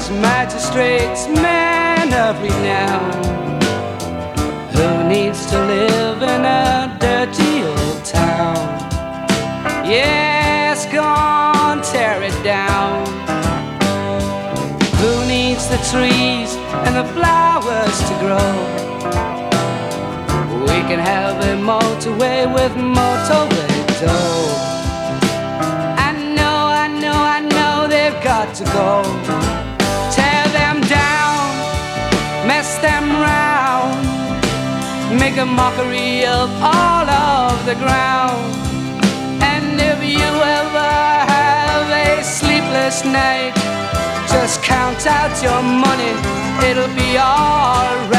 judges, magistrates, men of renown. Who needs to live in a dirty old town? Yes, go on, tear it down. Who needs the trees and the flowers to grow? We can have a motorway with motorway dough. I know they've got to go. Tear them down, mess them round, make a mockery of all of the ground. And if you ever have a sleepless night, just count out your money, it'll be alright.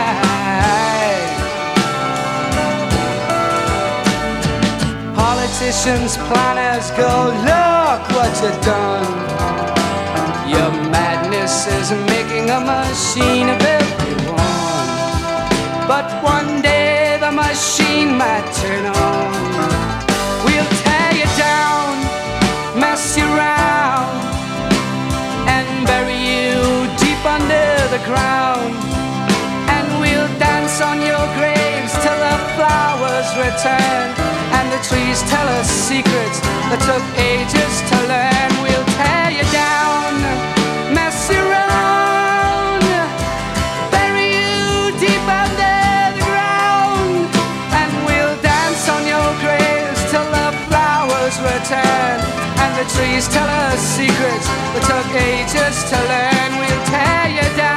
Politicians, planners go, look what you've done. Your madness is making a machine of everyone. But one day the machine might turn on. We'll tear you down, mess you around, and bury you deep under the ground. And we'll dance on your graves till the flowers return, and the trees tell us secrets that took ages to learn. We'll tear you down, mess you around, bury you deep under the ground, and we'll dance on your graves till the flowers return, and the trees tell us secrets that took ages to learn. We'll tear you down.